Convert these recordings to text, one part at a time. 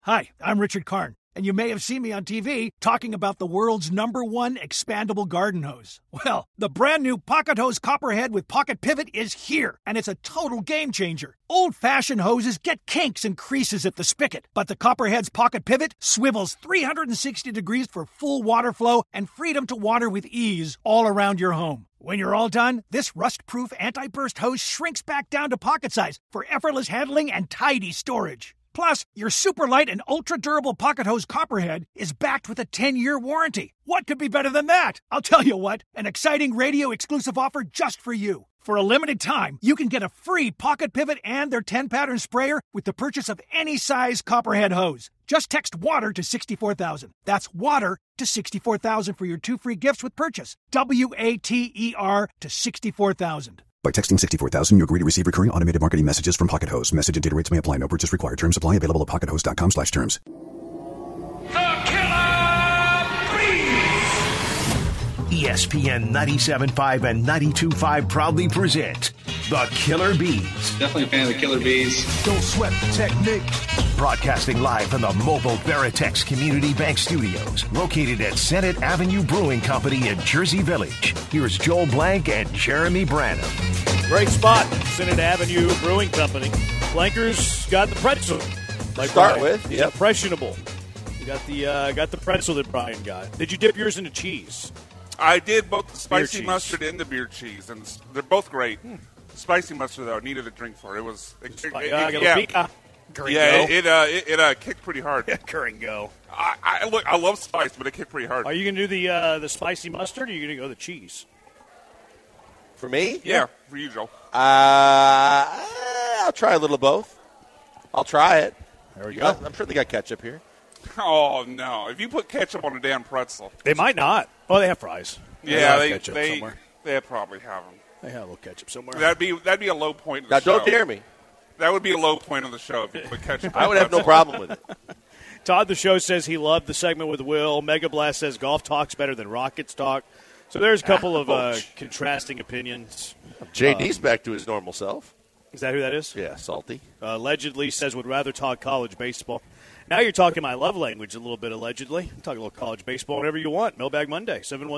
Hi, I'm Richard Karn, and you may have seen me on TV talking about the world's #1 expandable garden hose. Well, the brand new Pocket Hose Copperhead with Pocket Pivot is here, and it's a total game changer. Old-fashioned hoses get kinks and creases at the spigot, but the Copperhead's Pocket Pivot swivels 360 degrees for full water flow and freedom to water with ease all around your home. When you're all done, this rust-proof anti-burst hose shrinks back down to pocket size for effortless handling and tidy storage. Plus, your super light and ultra-durable Pocket Hose Copperhead is backed with a 10-year warranty. What could be better than that? I'll tell you what, an exciting radio-exclusive offer just for you. For a limited time, you can get a free Pocket Pivot and their 10-pattern sprayer with the purchase of any size Copperhead hose. Just text WATER to 64,000. That's WATER to 64,000 for your 2 free gifts with purchase. WATER to 64,000. By texting 64,000, you agree to receive recurring automated marketing messages from Pocket Hose. Message and data rates may apply. No purchase required. Terms apply. Available at pockethose.com/terms. The Killer Bees! ESPN 97.5 and 92.5 proudly present The Killer Bees. Definitely a fan of the Killer Bees. Don't sweat the technique. Broadcasting live from the mobile Veritex Community Bank Studios, located at Senate Avenue Brewing Company in Jersey Village. Here's Joel Blank and Jeremy Branham. Great spot, Senate Avenue Brewing Company. Blankers got the pretzel. Impressionable. You got the pretzel that Brian got. Did you dip yours into cheese? I did both the spicy mustard and the beer cheese, and they're both great. Spicy mustard, though, I needed a drink for it. It was it kicked pretty hard. Go. I love spice, but it kicked pretty hard. Are you going to do the spicy mustard, or are you going to go the cheese? For me? Yeah, for you, Joe. I'll try a little of both. I'll try it. There we go. I'm sure they got ketchup here. Oh, no. If you put ketchup on a damn pretzel. They might not. Oh, they have fries. Yeah, they probably have them. They have a little ketchup somewhere. That'd be a low point of the show. Now, don't dare me. That would be a low point on the show if you put ketchup on I would have no problem with it. Todd the Show says he loved the segment with Will. Mega Blast says golf talk's better than Rockets talk. So there's a couple of contrasting opinions. JD's back to his normal self. Is that who that is? Yeah, salty. Allegedly says would rather talk college baseball. Now you're talking my love language a little bit, allegedly. Talk a little college baseball, whatever you want. Mailbag Monday,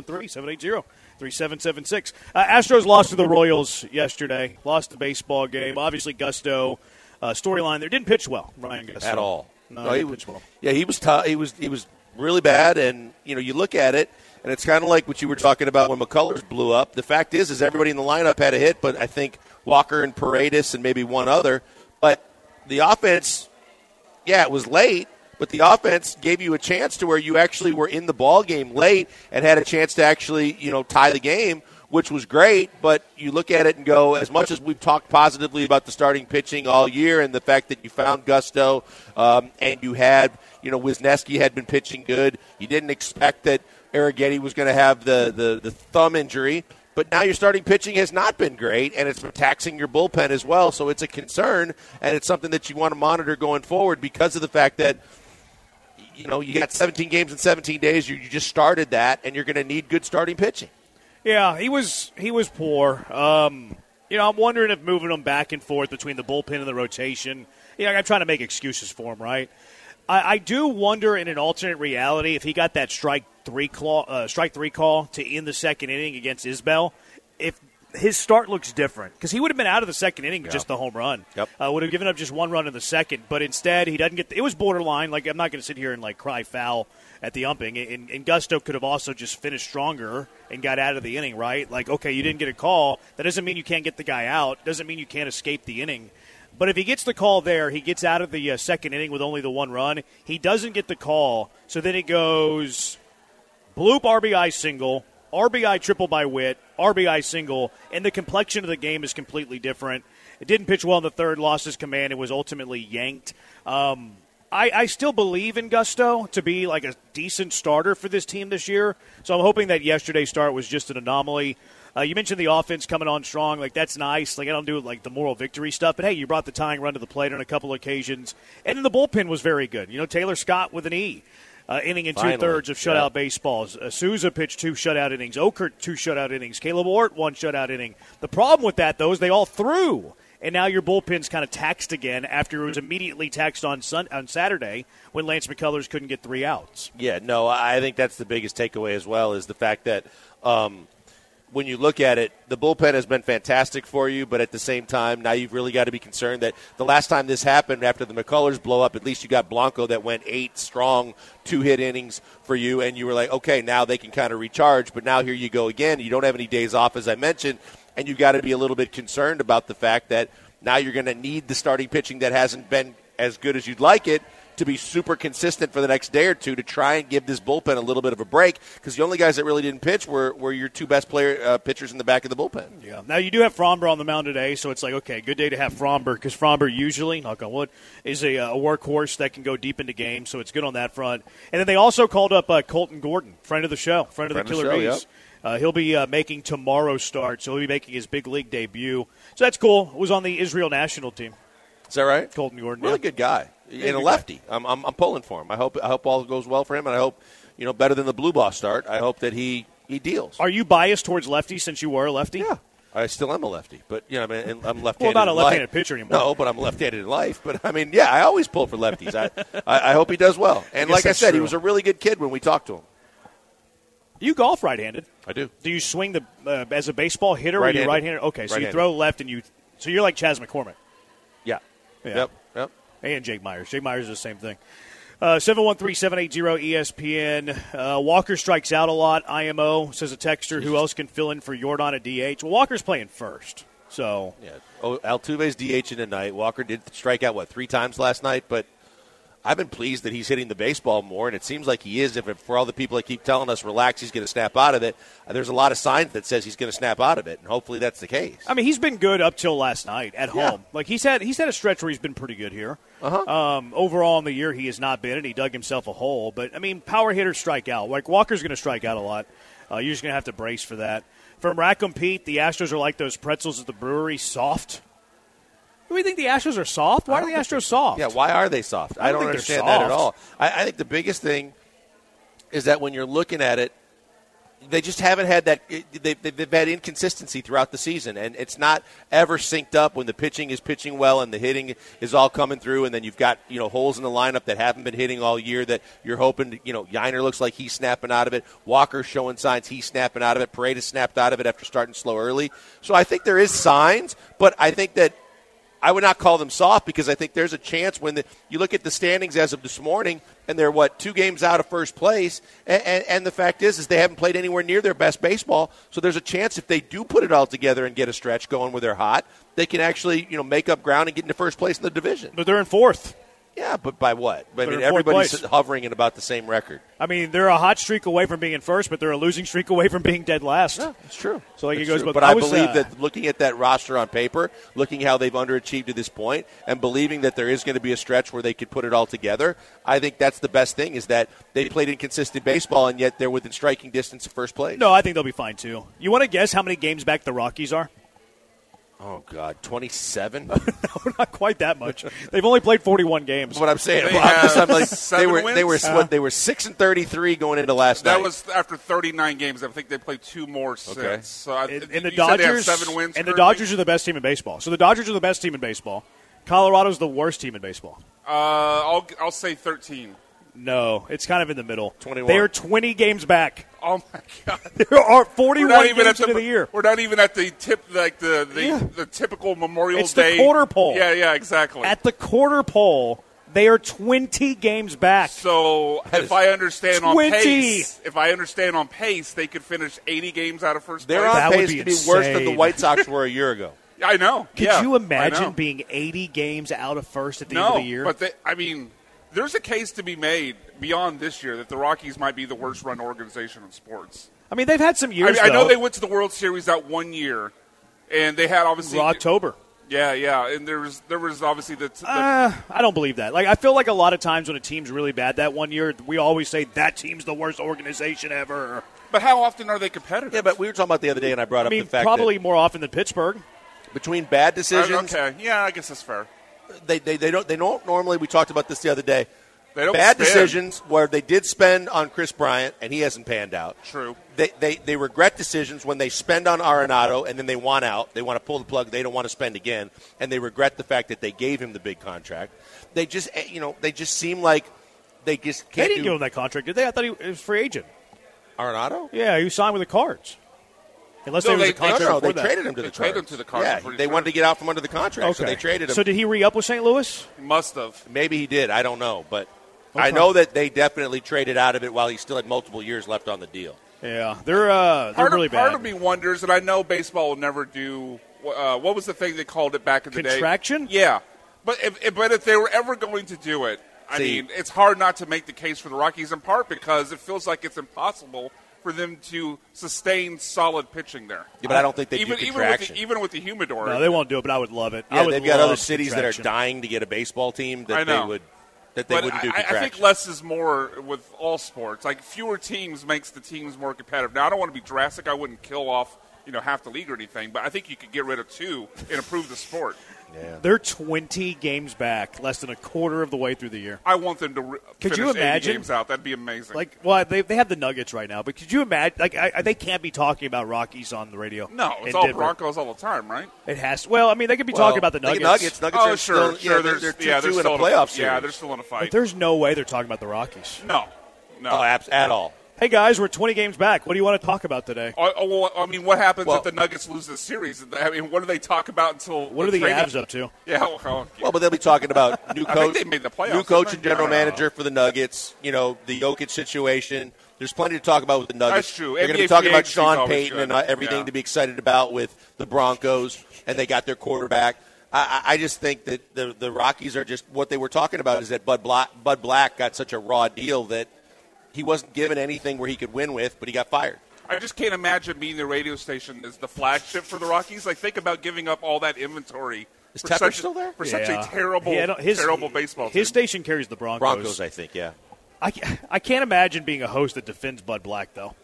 713-780-3776. Astros lost to the Royals yesterday. Lost the baseball game. Obviously, Gusto storyline there. Didn't pitch well, Ryan Gusto. At all. No, he didn't pitch well. Yeah, he was tough. He was really bad, and, you look at it, and it's kind of like what you were talking about when McCullers blew up. The fact is everybody in the lineup had a hit, but I think Walker and Paredes and maybe one other. But the offense, it was late, but the offense gave you a chance to where you actually were in the ball game late and had a chance to actually, tie the game, which was great. But you look at it and go, as much as we've talked positively about the starting pitching all year and the fact that you found Gusto and you had, Wisniewski had been pitching good, you didn't expect that Arrighetti was going to have the thumb injury. But now your starting pitching has not been great, and it's been taxing your bullpen as well. So it's a concern, and it's something that you want to monitor going forward because of the fact that, you got 17 games in 17 days. You just started that, and you're going to need good starting pitching. Yeah, he was poor. I'm wondering if moving him back and forth between the bullpen and the rotation, I'm trying to make excuses for him, right? I do wonder in an alternate reality if he got that strike three call to end the second inning against Isbell, if his start looks different. Because he would have been out of the second inning with just the home run. Yep. Would have given up just one run in the second. But instead, he doesn't get – it was borderline. Like, I'm not going to sit here and, cry foul at the umping. And Gusto could have also just finished stronger and got out of the inning, right? Like, okay, you didn't get a call. That doesn't mean you can't get the guy out. Doesn't mean you can't escape the inning. But if he gets the call there, he gets out of the second inning with only the one run. He doesn't get the call, so then it goes bloop RBI single, RBI triple by Witt, RBI single, and the complexion of the game is completely different. It didn't pitch well in the third, lost his command, and was ultimately yanked. I still believe in Gusto to be like a decent starter for this team this year, so I'm hoping that yesterday's start was just an anomaly. You mentioned the offense coming on strong. Like, that's nice. Like, I don't do, the moral victory stuff. But, hey, you brought the tying run to the plate on a couple occasions. And then the bullpen was very good. Taylor Scott with an E. Inning and two-thirds of shutout baseballs. Souza pitched 2 shutout innings. Okert 2 shutout innings. Caleb Ort 1 shutout inning. The problem with that, though, is they all threw. and now your bullpen's kind of taxed again after it was immediately taxed on Saturday when Lance McCullers couldn't get 3 outs. Yeah, no, I think that's the biggest takeaway as well is the fact that when you look at it, the bullpen has been fantastic for you, but at the same time, now you've really got to be concerned that the last time this happened after the McCullers blow up, at least you got Blanco that went 8 strong 2-hit innings for you, and you were like, okay, now they can kind of recharge, but now here you go again. You don't have any days off, as I mentioned, and you've got to be a little bit concerned about the fact that now you're going to need the starting pitching that hasn't been as good as you'd like it to be super consistent for the next day or two to try and give this bullpen a little bit of a break, because the only guys that really didn't pitch were your 2 best pitchers in the back of the bullpen. Yeah. Now, you do have Fromber on the mound today, so it's like, okay, good day to have Fromber, because Fromber usually, knock on wood, is a workhorse that can go deep into games, so it's good on that front. And then they also called up Colton Gordon, friend of the show, friend of the Killer Bees. Yep. He'll be making tomorrow's start, so he'll be making his big league debut. So that's cool. It was on the Israel national team. Is that right? Colton Gordon. Really good guy. And a lefty. I'm pulling for him. I hope all goes well for him, and I hope, better than the Blue Boss start, I hope that he deals. Are you biased towards lefty since you were a lefty? Yeah. I still am a lefty, but I'm left-handed. Well, not a left-handed pitcher anymore. No, but I'm left-handed in life. But I always pull for lefties. I hope he does well. And like I said, true. He was a really good kid when we talked to him. You golf right-handed. I do. Do you swing as a baseball hitter? Right-handed. Or are you right-handed? Okay, so you throw left so you're like Chas McCormick. Yeah. Yep. And Jake Myers. Jake Myers is the same thing. 713-780-ESPN. Walker strikes out a lot. IMO, says a texter. Who else can fill in for Jordan at DH? Well, Walker's playing first. So yeah. Altuve's DHing tonight. Walker did strike out, 3 times last night? But I've been pleased that he's hitting the baseball more, and it seems like he is. If for all the people that keep telling us, relax, he's going to snap out of it, there's a lot of signs that says he's going to snap out of it, and hopefully that's the case. I mean, he's been good up till last night at home. Like he's had a stretch where he's been pretty good here. Overall in the year, he has not been, and he dug himself a hole. But, I mean, power hitters strike out. Like Walker's going to strike out a lot. You're just going to have to brace for that. From Rackham Pete, the Astros are like those pretzels at the brewery, soft. Do we think the Astros are soft? Why are the Astros soft? Yeah, why are they soft? I don't understand that at all. I think the biggest thing is that when you're looking at it, they just haven't had that. They've had inconsistency throughout the season, and it's not ever synced up when the pitching is pitching well and the hitting is all coming through, and then you've got holes in the lineup that haven't been hitting all year that you're hoping. Yiner looks like he's snapping out of it. Walker's showing signs he's snapping out of it. Paredes snapped out of it after starting slow early. So I think there is signs, but I think that I would not call them soft, because I think there's a chance when you look at the standings as of this morning, and they're, 2 games out of first place, and the fact is they haven't played anywhere near their best baseball, so there's a chance if they do put it all together and get a stretch going where they're hot, they can actually make up ground and get into first place in the division. But they're in 4th. Yeah, but by what? I mean, everybody's hovering at about the same record. I mean, they're a hot streak away from being in first, but they're a losing streak away from being dead last. Yeah, it's true. So it goes. But I believe that looking at that roster on paper, looking how they've underachieved to this point, and believing that there is going to be a stretch where they could put it all together, I think that's the best thing, is that they played inconsistent baseball, and yet they're within striking distance of first place. No, I think they'll be fine, too. You want to guess how many games back the Rockies are? Oh, God, 27? No, not quite that much. They've only played 41 games. That's what I'm saying. They were 6-33 going into last night. That was after 39 games. I think they played 2 more since. Okay. So and the Dodgers, they have 7 wins. And the Dodgers are the best team in baseball. So the Dodgers are the best team in baseball. Colorado's the worst team in baseball. I'll say 13. No, it's kind of in the middle. 21. They are 20 games back. Oh my God! There are 41 games into the year. We're not even at the tip, like the typical Memorial Day. It's the quarter pole. Yeah, exactly. At the quarter pole, they are 20 games back. So if I understand on pace, they could finish 80 games out of first place. They're on pace to be worse than the White Sox were a year ago. I know. Could you imagine being 80 games out of first at the end of the year? But there's a case to be made beyond this year that the Rockies might be the worst-run organization in sports. I mean, they've had some years, I know they went to the World Series that one year, and they had obviously October. Yeah, and there was obviously the I don't believe that. Like, I feel like a lot of times when a team's really bad that one year, we always say that team's the worst organization ever. But how often are they competitive? Yeah, but we were talking about the other day, and I brought up the fact probably that more often than Pittsburgh. Between bad decisions, okay, yeah, I guess that's fair. They don't normally. We talked about this the other day. They don't bad spend. decisions where they did spend on Chris Bryant, and he hasn't panned out. True. They regret decisions when they spend on Arenado, and then they want out. They want to pull the plug. They don't want to spend again, and they regret the fact that they gave him the big contract. They just seem like they just can't. They didn't give him that contract, did they? I thought he was free agent. Arenado? Yeah, he was signed with the Cards. Unless there was a contract no, before they that. traded him to the Cards. Traded him to the Cards. Yeah, they wanted to get out from under the contract, so they traded him. So did he re-up with St. Louis? Must have. Maybe he did. I don't know, but Okay. I know that they definitely traded out of it while he still had multiple years left on the deal. Yeah, they're really bad. Part of me wonders, and I know baseball will never do. What was the thing they called it back in the day? Contraction? Yeah, but if they were ever going to do it, I mean, it's hard not to make the case for the Rockies, in part because it feels like it's impossible for them to sustain solid pitching there. Yeah, but I don't think they do contraction. Even with the humidor. No, they won't do it, but I would love it. Yeah, they've got other cities that are dying to get a baseball team that they wouldn't do contraction. I think less is more with all sports. Like, fewer teams makes the teams more competitive. Now, I don't want to be drastic. I wouldn't kill off half the league or anything, but I think you could get rid of 2 and improve the sport. Yeah. They're 20 games back, less than a quarter of the way through the year. I want them to could finish you imagine 80 games out. That'd be amazing. They have the Nuggets right now, but could you imagine? They can't be talking about Rockies on the radio. No, it's all Broncos all the time, right? It has. Well, I mean, they could be talking about the Nuggets. Nuggets oh, are sure. Still, They're 2-2 in a playoff series. Yeah, they're still in a fight. But there's no way they're talking about the Rockies. No. At all. Hey, guys, we're 20 games back. What do you want to talk about today? Well, I mean, what happens if the Nuggets lose this series? I mean, what do they talk about until what are the Avs up to? Yeah, well, but they'll be talking about new coach. I think they made the playoffs, new coach and general manager for the Nuggets. The Jokic situation. There's plenty to talk about with the Nuggets. That's true. They're going to be talking about Sean Payton and everything to be excited about with the Broncos, and they got their quarterback. I just think that the Rockies are just what they were talking about is that Bud Black got such a raw deal that he wasn't given anything where he could win with, but he got fired. I just can't imagine being the radio station as the flagship for the Rockies. Like, think about giving up all that inventory. Is Tepper still there? For such a terrible baseball team. His station carries the Broncos. Broncos, I think, yeah. I can't imagine being a host that defends Bud Black, though.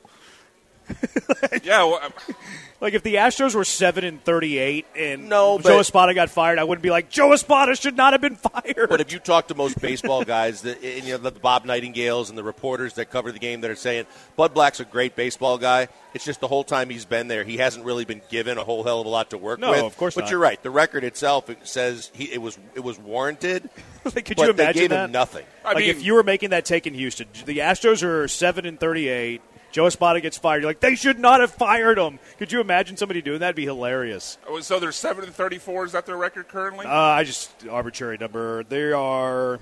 Yeah, well, like if the Astros were 7-38 and Joe Espada got fired, I wouldn't be like, Joe Espada should not have been fired. But if you talk to most baseball guys, the Bob Nightingales and the reporters that cover the game that are saying Bud Black's a great baseball guy, it's just the whole time he's been there, he hasn't really been given a whole hell of a lot to work with. No, of course not. But you're right. The record itself says it was warranted. Could but you imagine they gave that? him nothing. I mean, if you were making that take in Houston, the Astros are 7-38. Joe Espada gets fired. You're like, they should not have fired him. Could you imagine somebody doing that? That'd be hilarious. So they're 7-34. Is that their record currently? I just arbitrary number. They are,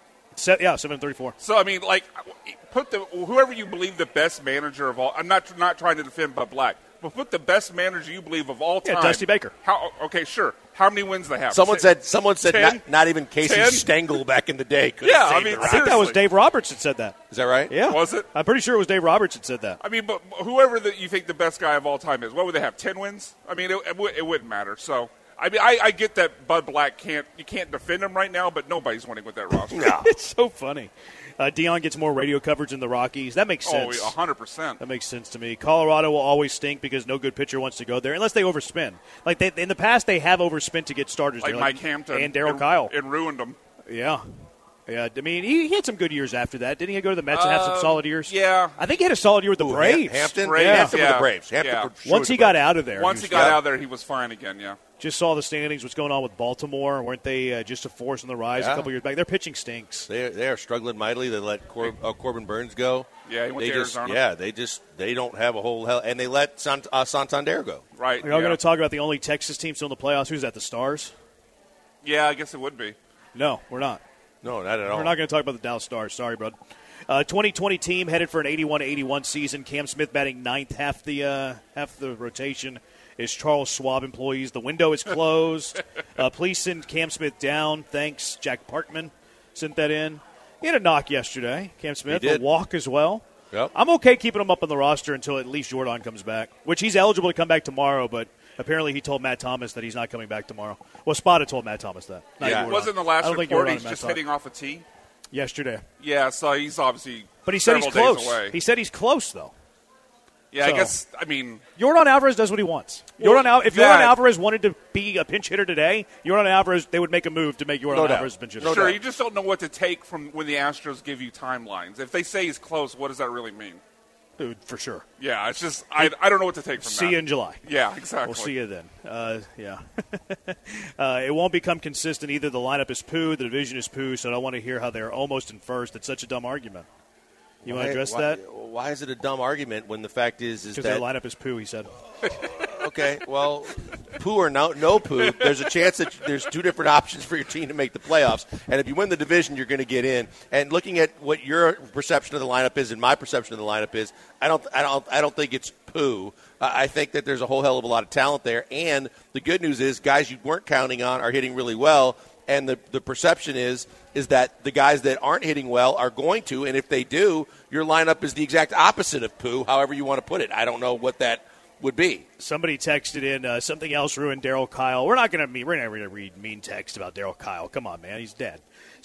7-34. So I mean, like, put whoever you believe the best manager of all. I'm not trying to defend Bud Black, but put the best manager you believe of all time. Yeah, Dusty Baker. Okay, sure. How many wins they have? Someone said not even Casey 10? Stengel back in the day could Yeah, save I mean, the I think that was Dave Roberts that said that. Is that right? Yeah. Was it? I'm pretty sure it was Dave Roberts that said that. I mean, but whoever you think the best guy of all time is, what would they have? 10 wins? I mean, it wouldn't matter. So, I mean, I get that Bud Black you can't defend him right now, but nobody's winning with that roster. No. It's so funny. Deion gets more radio coverage than the Rockies. That makes sense. Oh, 100%. That makes sense to me. Colorado will always stink because no good pitcher wants to go there unless they overspin. Like in the past, they have overspent to get starters Like there. Mike Hampton and Darryl Kyle. and ruined them. Yeah. I mean, he had some good years after that. Didn't he go to the Mets and have some solid years? Yeah. I think he had a solid year with the Braves. Hampton? Braves, Hampton yeah. with the Braves. Yeah. Once he got out of there. Once he got out of there, he was fine again, yeah. Just saw the standings, what's going on with Baltimore. Weren't they just a force on the rise a couple years back? Their pitching stinks. They are struggling mightily. They let Corbin Burns go. Yeah, he went to Arizona. Yeah, they don't have a whole hell. And they let Santander go. Right. We're all going to talk about the only Texas team still in the playoffs. Who's that, the Stars? Yeah, I guess it would be. No, we're not. No, not at all. We're not going to talk about the Dallas Stars. Sorry, bud. 2020 team headed for an 81-81 season. Cam Smith batting ninth, half the rotation is Charles Schwab employees. The window is closed. Please send Cam Smith down. Thanks. Jack Parkman sent that in. He had a knock yesterday, Cam Smith. A walk as well. Yep. I'm okay keeping him up on the roster until at least Jordan comes back, which he's eligible to come back tomorrow, but apparently he told Matt Thomas that he's not coming back tomorrow. Well, Spada told Matt Thomas that. Yeah, wasn't the last report he's just hitting off a tee? Yesterday. Yeah, so he's obviously But he said he's several days close. away. He said he's close, though. Yeah, So, I guess, I mean. Jordan Alvarez does what he wants. If Jordan Alvarez wanted to be a pinch hitter today, Jordan Alvarez, they would make a move to make Jordan Alvarez a pinch hitter. Sure, you just don't know what to take from when the Astros give you timelines. If they say he's close, what does that really mean? Dude, for sure. Yeah, it's just, I don't know what to take from that. See you in July. Yeah, exactly. We'll see you then. It won't become consistent either. The lineup is poo, the division is poo, so I don't want to hear how they're almost in first. It's such a dumb argument. You want to address that? Why is it a dumb argument when the fact is because that their lineup is poo, he said. Okay, well, poo or no poo, there's a chance that there's two different options for your team to make the playoffs. And if you win the division, you're going to get in. And looking at what your perception of the lineup is and my perception of the lineup is, I don't think it's poo. I think that there's a whole hell of a lot of talent there. And the good news is guys you weren't counting on are hitting really well. And the perception is that the guys that aren't hitting well are going to, and if they do, your lineup is the exact opposite of poo, however you want to put it. I don't know what that would be. Somebody texted in something else ruined Darryl Kyle. We're not going to read mean text about Darryl Kyle. Come on, man. He's dead.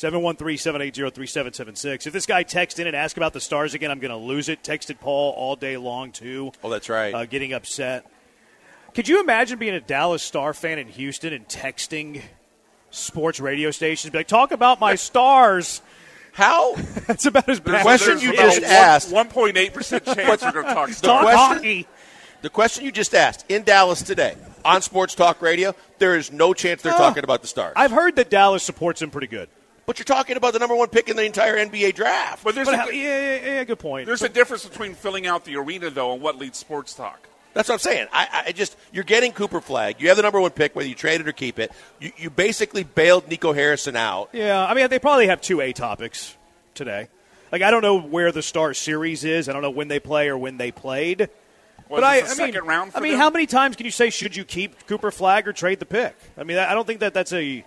713-780-3776. If this guy texts in and asks about the Stars again, I'm going to lose it. Texted Paul all day long, too. Oh, that's right. Getting upset. Could you imagine being a Dallas Star fan in Houston and texting sports radio stations? Be like, talk about my Stars. How? That's about as bad. The question you just asked. 1.8% chance we're going to talk Stars. Hockey. The question you just asked in Dallas today on Sports Talk Radio, there is no chance they're talking about the Stars. I've heard that Dallas supports him pretty good. But you're talking about the number one pick in the entire NBA draft. But there's good point. There's a difference between filling out the arena, though, and what leads sports talk. That's what I'm saying. I just you're getting Cooper Flagg. You have the number one pick, whether you trade it or keep it. You basically bailed Nico Harrison out. Yeah, I mean, they probably have 2 A topics today. Like, I don't know where the Star series is. I don't know when they play or when they played. But second round for them? how many times can you say, should you keep Cooper Flagg or trade the pick? I mean, I don't think that's a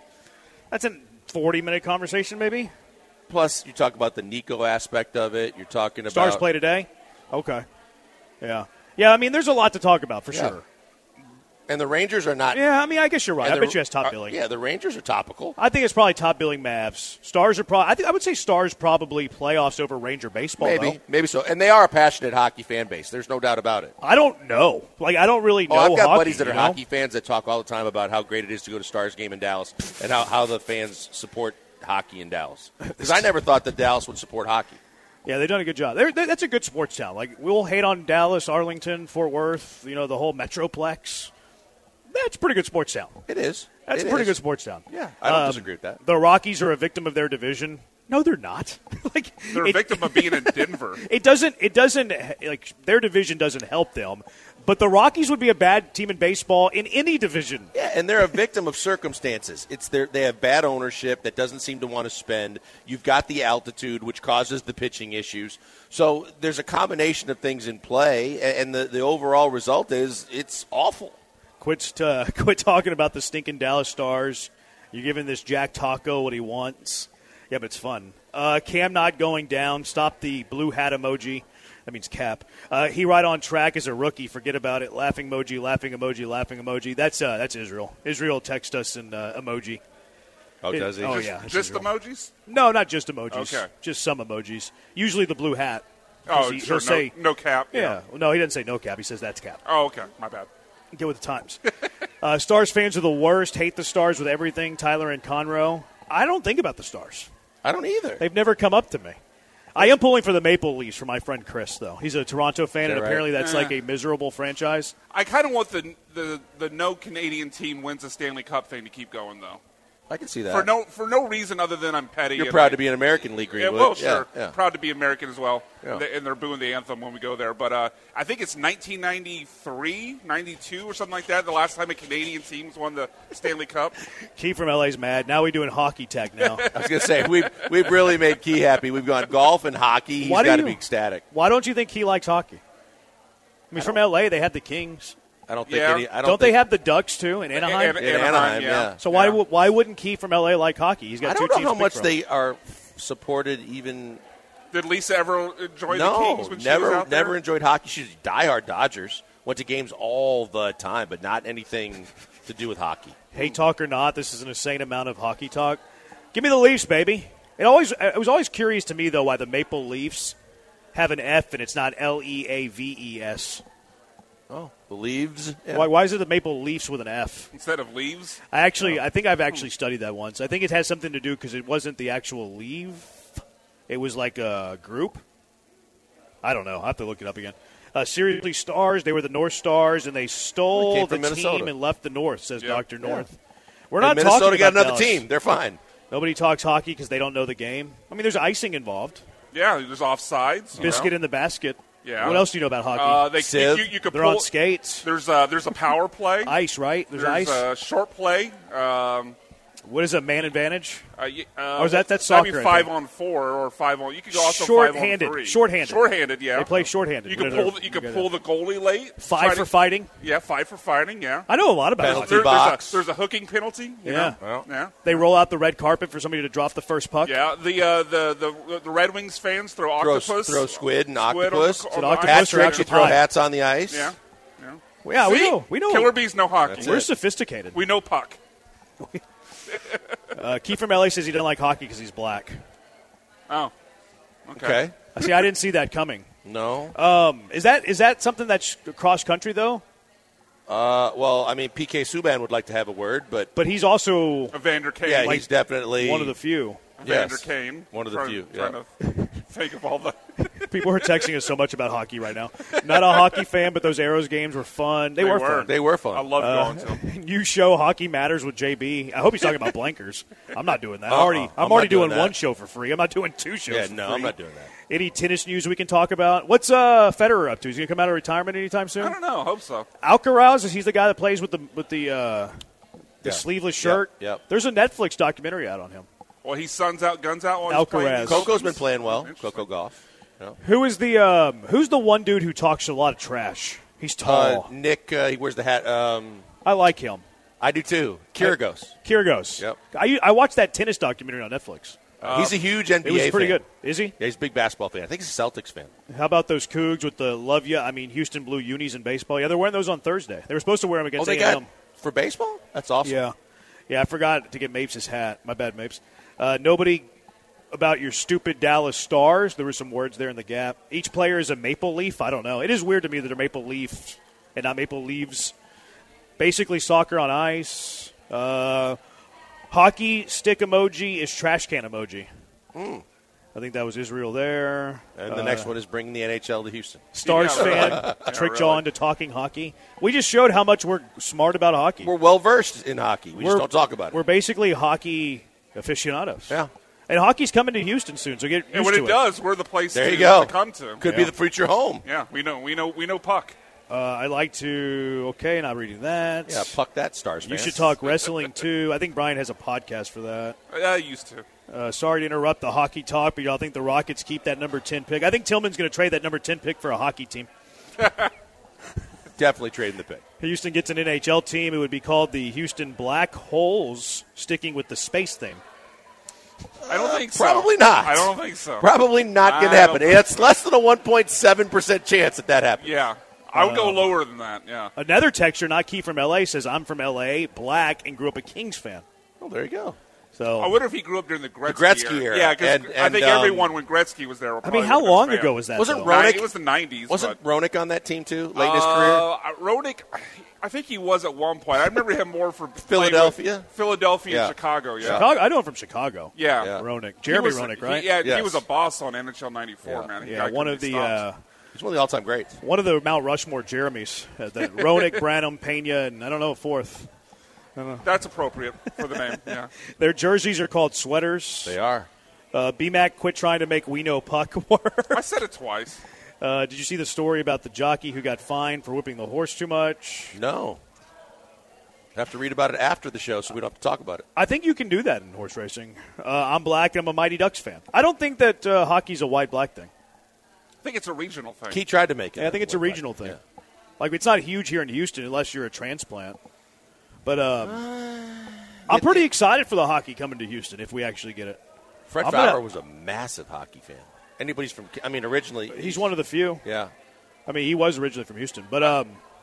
40-minute conversation, maybe. Plus, you talk about the Nico aspect of it. You're talking about Stars play today? Okay. Yeah. Yeah, I mean, there's a lot to talk about for sure. And the Rangers are not. Yeah, I mean, I guess you're right. I bet you has top billing. Yeah, the Rangers are topical. I think it's probably top billing Mavs. Stars are probably. I would say Stars probably playoffs over Ranger baseball. Maybe so. And they are a passionate hockey fan base. There's no doubt about it. I don't know. Like, I don't really know. I've got hockey, buddies that are hockey fans that talk all the time about how great it is to go to Stars game in Dallas and how the fans support hockey in Dallas. Because I never thought that Dallas would support hockey. Yeah, they've done a good job. That's a good sports town. Like, we'll hate on Dallas, Arlington, Fort Worth, the whole Metroplex. That's a pretty good sports town. It is. That's a pretty good sports town. Yeah, I don't disagree with that. The Rockies are a victim of their division. No, they're not. They're a victim of being in Denver. It doesn't like their division doesn't help them. But the Rockies would be a bad team in baseball in any division. Yeah, and they're a victim of circumstances. They have bad ownership that doesn't seem to want to spend. You've got the altitude, which causes the pitching issues. So there's a combination of things in play, and the overall result is it's awful. Quit talking about the stinking Dallas Stars. You're giving this Jack Taco what he wants. Yeah, but it's fun. Cam not going down. Stop the blue hat emoji. That means cap. He right on track as a rookie. Forget about it. Laughing emoji, laughing emoji, laughing emoji. That's Israel. Israel text us in emoji. Oh, does he? Yeah. Just emojis? No, not just emojis. Okay. Just some emojis. Usually the blue hat. Oh, He'll say no cap. Yeah. No, he doesn't say no cap. He says that's cap. Oh, okay. My bad. Get with the times. Stars fans are the worst. Hate the Stars with everything. Tyler and Conroe. I don't think about the Stars. I don't either. They've never come up to me. I am pulling for the Maple Leafs for my friend Chris, though. He's a Toronto fan, and apparently that's like a miserable franchise. I kind of want the no Canadian team wins a Stanley Cup thing to keep going, though. I can see that. For no reason other than I'm petty. You're proud to be an American League, Greenwood. Yeah, well, sure. Yeah. Proud to be American as well. Yeah. And they're booing the anthem when we go there. But I think it's 1993, 92 or something like that, the last time a Canadian team's won the Stanley Cup. Key from LA's mad. Now we're doing hockey tech now. I was going to say, we've really made Key happy. We've gone golf and hockey. He's got to be ecstatic. Why don't you think Key likes hockey? I mean, from LA, they had the Kings. I don't think don't they have the Ducks, too, in Anaheim? In Anaheim, yeah. So why wouldn't Key from LA like hockey? He's got I don't know how much they are supported even. Did Lisa ever enjoy the Kings when she was out there? Never enjoyed hockey. She's a diehard Dodgers. Went to games all the time, but not anything to do with hockey. Hate talk or not, this is an insane amount of hockey talk. Give me the Leafs, baby. It was always curious to me, though, why the Maple Leafs have an F and it's not Leaves. Oh, the Leaves. Yeah. Why is it the Maple Leafs with an F? Instead of leaves? I think I've actually studied that once. I think it has something to do because it wasn't the actual leave. It was like a group. I don't know. I'll have to look it up again. Seriously Stars, they were the North Stars, and they stole the team and left the North, says Dr. North. We're not Minnesota talking got about another Dallas. team. They're fine. Nobody talks hockey because they don't know the game. I mean, there's icing involved. Yeah, there's offsides. Biscuit in the basket. Yeah. What else do you know about hockey? You could They're pull, on skates. There's a power play. Ice, right? There's ice. A short play. What is a man advantage? Or is that's soccer? I mean 5-on-4 or 5-on. You could go also shorthanded. 5-on-3. Shorthanded, yeah. They play shorthanded. You could pull the goalie late. 5 for fighting. Yeah, 5 for fighting. Yeah. I know a lot about Penalty hockey. box. There's a hooking penalty. Yeah. Yeah. They roll out the red carpet for somebody to drop the first puck. Yeah. The Red Wings fans throw octopus. Throw squid and octopus. On the octopus Hat or tricks, you throw octopi? hats on the ice. Yeah. Well, yeah, See? we know. Killer Bees know hockey. That's We're it. sophisticated. We know puck. Keith from LA says he doesn't like hockey because he's black. Oh. Okay. See, I didn't see that coming. No. Is that something that's cross country though? Well, I mean, PK Subban would like to have a word, but But he's also Evander Kane. yeah, he's definitely one of the few. Evander yes, Kane. one of the few. Trying to think of all the. People are texting us so much about hockey right now. Not a hockey fan, but those Arrows games were fun. They were fun. They were fun. I love going to them. You show Hockey Matters with JB. I hope he's talking about blankers. I'm not doing that. I'm I'm not already doing doing that. one show for free. I'm not doing 2 shows Yeah, for no, free. I'm not doing that. Any tennis news we can talk about? What's Federer up to? Is he going to come out of retirement anytime soon? I don't know. Hope so. Alcaraz, is he the guy that plays with the sleeveless shirt? Yep. There's a Netflix documentary out on him. Well, he guns out while he's Alcaraz. playing. Coco's been playing well. Coco Gauff. Yeah. Who's the one dude who talks a lot of trash? He's tall. Nick, he wears the hat. I like him. I do too. Kyrgios. Kyrgios. Yep. I watched that tennis documentary on Netflix. He's a huge NBA fan. It was pretty good. Is he? Yeah, he's a big basketball fan. I think he's a Celtics fan. How about those Cougs with the love ya? I mean, Houston Blue unis in baseball. Yeah, they're wearing those on Thursday. They were supposed to wear them against they A&M. got for baseball? That's awesome. Yeah. Yeah, I forgot to get Mapes' hat. My bad, Mapes. Nobody about your stupid Dallas Stars. There were some words there in the gap. Each player is a maple leaf. I don't know. It is weird to me that they're maple leaf and not maple leaves. Basically, soccer on ice. Hockey stick emoji is trash can emoji. I think that was Israel there. And the next one is bringing the NHL to Houston. Stars fan tricked you on to talking hockey. We just showed how much we're smart about hockey. We're well versed in hockey. We just don't talk about it. We're basically hockey aficionados. Yeah. And hockey's coming to Houston soon, so get used And when to it does, we're the place There to, you go. to come to. Could be the future home. Yeah, we know puck. I like to. Okay, not reading that. Yeah, puck that, Stars You fans. should talk wrestling too. I think Brian has a podcast for that. I used to. Sorry to interrupt the hockey talk, but y'all think the Rockets keep that number 10 pick? I think Tillman's going to trade that number 10 pick for a hockey team. Definitely trading the pick. Houston gets an NHL team. It would be called the Houston Black Holes, sticking with the space thing. I don't think so. Probably not. I don't think so. Probably not going to I happen. don't- It's less than a 1.7% chance that happens. Yeah. I would go lower than that, yeah. Another texture, not Key from L.A., says, I'm from L.A., black, and grew up a Kings fan. Oh, there you go. So I wonder if he grew up during the Gretzky era. Yeah, because I And, think everyone, when Gretzky was there, I mean, how long ago was that? Wasn't though? Roenick- It was the 90s. Wasn't but, Roenick on that team, too, late in his career? Roenick, I think he was at one point. I remember him more for Philadelphia? Philadelphia Yeah. and Chicago, yeah. Chicago? I know him from Chicago. Yeah. Yeah. Roenick. He Jeremy was- Roenick, right? He Yes. was a boss on NHL 94, Yeah. man. He Yeah, got one good of the stops. He's one of the all-time greats. one of the Mount Rushmore Jeremys. That Roenick, Branham, Pena, and I don't know a fourth. That's appropriate for the name, yeah. Their jerseys are called sweaters. They are. BMAC quit trying to make We Know Puck work. I said it twice. Did you see the story about the jockey who got fined for whipping the horse too much? No. Have to read about it after the show so we don't have to talk about it. I think you can do that in horse racing. I'm black and I'm a Mighty Ducks fan. I don't think that hockey's a white-black thing. I think it's a regional thing. He tried to make it. Yeah, I think it's a regional thing. Yeah. Like, it's not huge here in Houston unless you're a transplant. But I'm pretty excited for the hockey coming to Houston if we actually get it. Fred I'm Fowler gonna- was a massive hockey fan. Anybody's from – I mean, originally – He's one of the few. Yeah. I mean, he was originally from Houston. But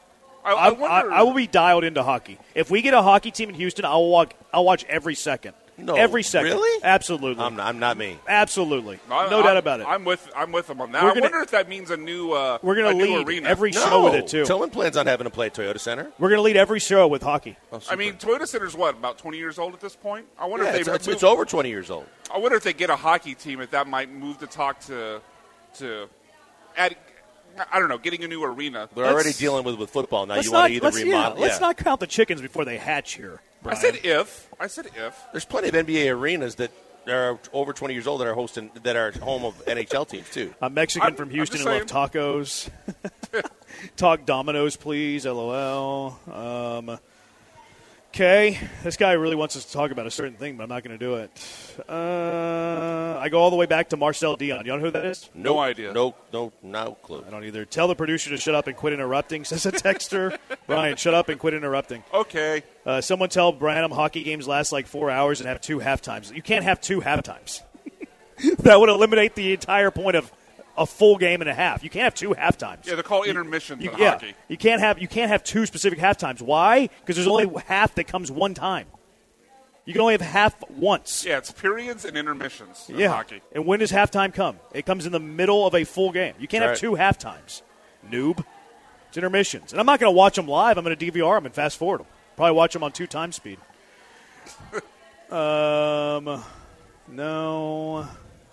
I wonder. I will be dialed into hockey. If we get a hockey team in Houston, I'll watch every second. No, Every second. Really? Absolutely. I'm not me. Absolutely. No doubt about it. I'm with them on that. We're I gonna- wonder if that means a new We're going to lead arena. every show with it, too. Tillman plans on having to play at Toyota Center. We're going to lead every show with hockey. Oh, I mean, Toyota Center's what, about 20 years old at this point? I wonder Yeah, if they it's over 20 years old. I wonder if they get a hockey team, if that might move the talk to add, I don't know, getting a new arena. They're already dealing with football now. You want to either remodel. Let's not count the chickens before they hatch here, Brian. I said if. There's plenty of NBA arenas that are over 20 years old that are home of NHL teams too. I'm Mexican from Houston and love tacos. Talk Domino's, please. LOL. Okay, this guy really wants us to talk about a certain thing, but I'm not going to do it. I go all the way back to Marcel Dion. You know who that is? No idea. No clue. I don't either. Tell the producer to shut up and quit interrupting, says a texter. Brian, shut up and quit interrupting. Okay. Someone tell Branham hockey games last like 4 hours and have 2 halftimes. You can't have 2 halftimes. That would eliminate the entire point of a full game and a half. You can't have 2 halftimes. Yeah, they're called intermissions in hockey. You can't have 2 specific halftimes. Why? Because there's only half that comes one time. You can only have half once. Yeah, it's periods and intermissions in hockey. And when does halftime come? It comes in the middle of a full game. You can't have 2 halftimes. Noob. It's intermissions. And I'm not going to watch them live. I'm going to DVR them and fast forward them. Probably watch them on 2 times speed. No.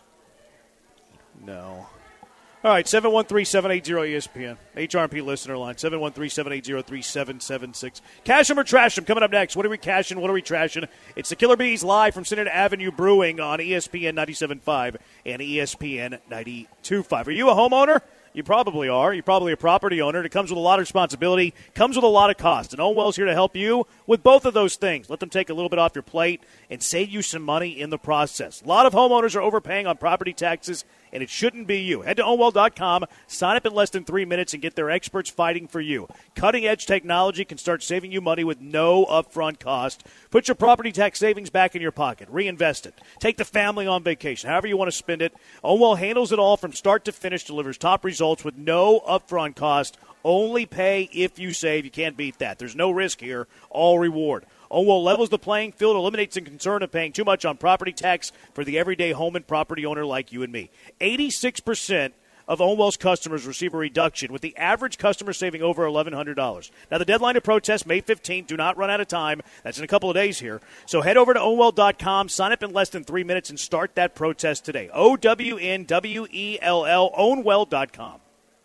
All right, 713-780-ESPN. HRP listener line, 713-780-3776. Cash 'em or trash 'em coming up next. What are we cashing? What are we trashing? It's the Killer Bees live from Synod Avenue Brewing on ESPN 97.5 and ESPN 92.5. Are you a homeowner? You probably are. You're probably a property owner. It comes with a lot of responsibility, comes with a lot of cost. And Oldwell's here to help you with both of those things. Let them take a little bit off your plate and save you some money in the process. A lot of homeowners are overpaying on property taxes, and it shouldn't be you. Head to Oldwell.com, sign up in less than 3 minutes, and get their experts fighting for you. Cutting-edge technology can start saving you money with no upfront cost. Put your property tax savings back in your pocket. Reinvest it. Take the family on vacation. However you want to spend it. Oldwell handles it all from start to finish, delivers top results with no upfront cost. Only pay if you save. You can't beat that. There's no risk here. All reward. Oldwell levels the playing field, eliminates the concern of paying too much on property tax for the everyday home and property owner like you and me. 86% of Oldwell's customers receive a reduction, with the average customer saving over $1,100. Now, the deadline to protest, May 15th. Do not run out of time. That's in a couple of days here. So head over to Oldwell.com, sign up in less than 3 minutes, and start that protest today. OWNWELL, Ownwell.com.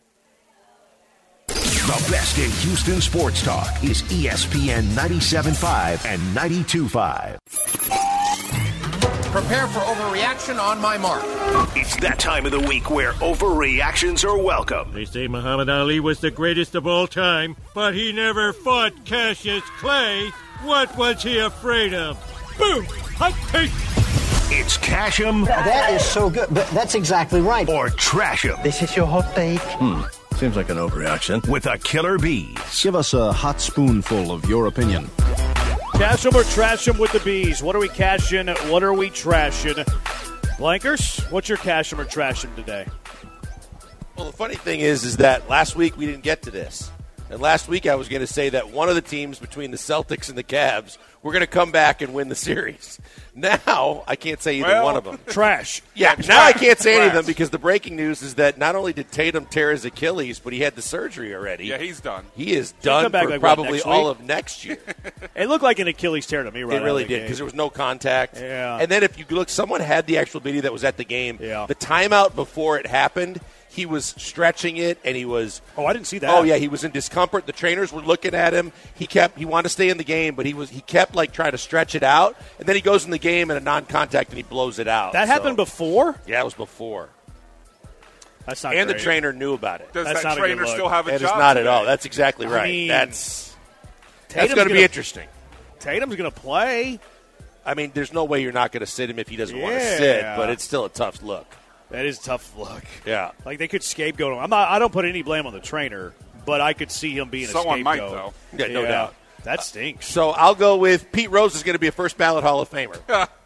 The best in Houston sports talk is ESPN 97.5 and 92.5. Prepare for overreaction on my mark. It's that time of the week where overreactions are welcome. They say Muhammad Ali was the greatest of all time, but he never fought Cassius Clay. What was he afraid of? Boom! Hot take! It's Cash 'em. That is so good. But that's exactly right. Or Trash 'em. This is your hot take. Seems like an overreaction. With the Killer Bees. Give us a hot spoonful of your opinion. Cash 'em or trash 'em with the Bees. What are we cashing? What are we trashing? Blankers, what's your cash 'em or trash 'em today? Well, the funny thing is that last week we didn't get to this. And last week I was going to say that one of the teams between the Celtics and the Cavs were going to come back and win the series. Now I can't say either one of them. Trash. Yeah, now I can't say any of them because the breaking news is that not only did Tatum tear his Achilles, but he had the surgery already. Yeah, he's done. He is done back for like probably next all week? of next year. It looked like an Achilles tear to me, right? It really did because there was no contact. Yeah. And then if you look, someone had the actual video that was at the game. Yeah. The timeout before it happened, he was stretching it, and he was. Oh, I didn't see that. Oh yeah, he was in discomfort. The trainers were looking at him. He wanted to stay in the game, but he kept like trying to stretch it out, and then he goes in the game in a non-contact and he blows it out. That happened before? Yeah, it was before. That's not. And great. the trainer knew about it. Does That's that not a trainer good look. still have a It job? is not today? at all. That's exactly right. mean, That's Tatum's going to be interesting. Tatum's going to play. I mean, there's no way you're not going to sit him if he doesn't want to Yeah. sit, but it's still a tough look. That is a tough look. Yeah. Like they could scapegoat him. I don't put any blame on the trainer, but I could see him being Someone a might, scapegoat. though. Yeah, no doubt. That stinks. So I'll go with Pete Rose is going to be a first ballot Hall of Famer.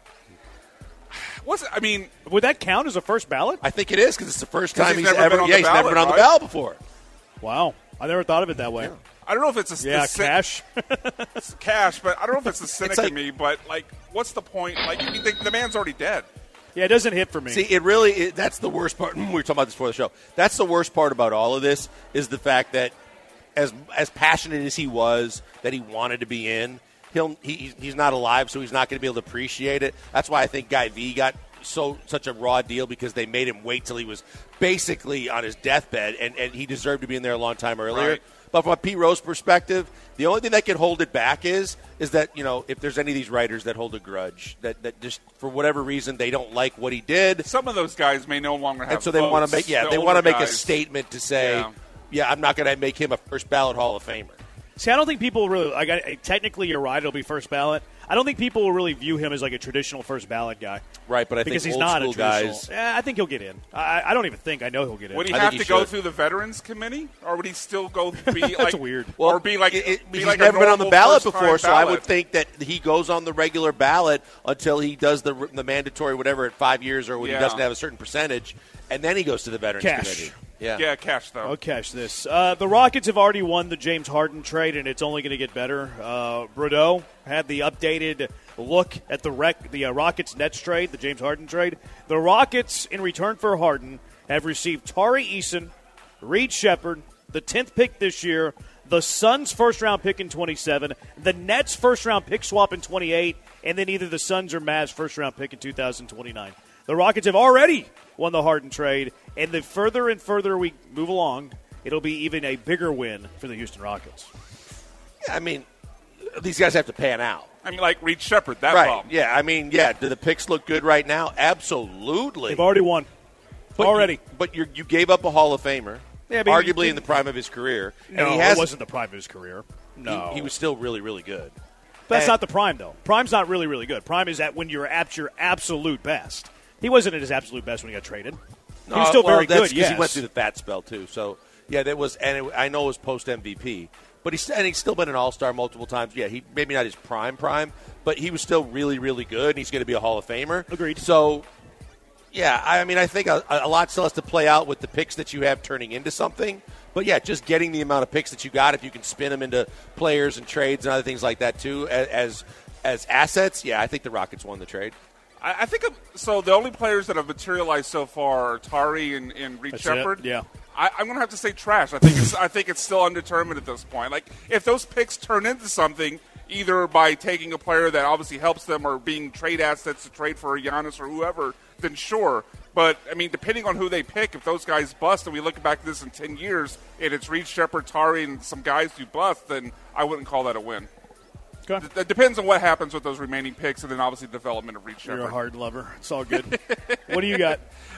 I mean, Would that count as a first ballot? I think it is because it's the first time he's he's never been on the never been ballot, on the right? ballot before. Wow. I never thought of it that way. I don't know if it's cash. It's cash, but I don't know if it's the cynic in me. But like, what's the point? Like, the man's already dead. Yeah, it doesn't hit for me. See, that's the worst part. We were talking about this before the show. That's the worst part about all of this is the fact that as passionate as he was, that he wanted to be in, he's not alive, so he's not going to be able to appreciate it. That's why I think Guy V got such a raw deal, because they made him wait till he was basically on his deathbed, and he deserved to be in there a long time earlier. Right. But from a Pete Rose perspective, the only thing that can hold it back is that, if there's any of these writers that hold a grudge, that just for whatever reason they don't like what he did. Some of those guys may no longer have and so they want to make a statement to say, I'm not going to make him a first ballot Hall of Famer. See, I don't think people really technically you're right, it'll be first ballot. I don't think people will really view him as like a traditional first ballot guy. Right, but I because think he's old not school a traditional guys. I think he'll get in. I don't even think. I know he'll get in. Would he have to go through the Veterans Committee, or would he still go be like That's weird? Or be like he's never been on the ballot before, so I would think that he goes on the regular ballot until he does the mandatory whatever at 5 years, or when he doesn't have a certain percentage, and then he goes to the Veterans Committee. Yeah, cash though. I'll cash this. The Rockets have already won the James Harden trade, and it's only going to get better. Bordeaux had the updated look at the Rockets Nets trade, the James Harden trade. The Rockets, in return for Harden, have received Tari Eason, Reed Shepherd, the 10th pick this year, the Suns' first-round pick in 27, the Nets' first-round pick swap in 28, and then either the Suns or Mavs' first-round pick in 2029. The Rockets have already won the Harden trade, and the further and further we move along, it'll be even a bigger win for the Houston Rockets. Yeah, I mean, these guys have to pan out. I mean, like Reed Shepherd, that right? bum. Yeah, I mean, do the picks look good right now? Absolutely. They've already won. But you gave up a Hall of Famer, arguably in the prime of his career. No, and it wasn't the prime of his career. No. He was still really, really good. But that's not the prime, though. Prime's not really, really good. Prime is when you're at your absolute best. He wasn't at his absolute best when he got traded. He was still very good, yes. He went through the fat spell, too. So, that was – and I know it was post-MVP. But he's still been an all-star multiple times. Yeah, he maybe not his prime, but he was still really, really good, and he's going to be a Hall of Famer. Agreed. So, I mean, I think a lot still has to play out with the picks that you have turning into something. But, just getting the amount of picks that you got, if you can spin them into players and trades and other things like that, too, as assets, I think the Rockets won the trade. I think so. The only players that have materialized so far are Tari and Reed Shepherd. Yeah. I'm going to have to say trash. I think it's still undetermined at this point. Like, if those picks turn into something, either by taking a player that obviously helps them or being trade assets to trade for Giannis or whoever, then sure. But, I mean, depending on who they pick, if those guys bust and we look back at this in 10 years and it's Reed Shepherd, Tari, and some guys who bust, then I wouldn't call that a win. Okay. It depends on what happens with those remaining picks and then obviously the development of Reed Shepherd. You're a hard lover. It's all good. What do you got?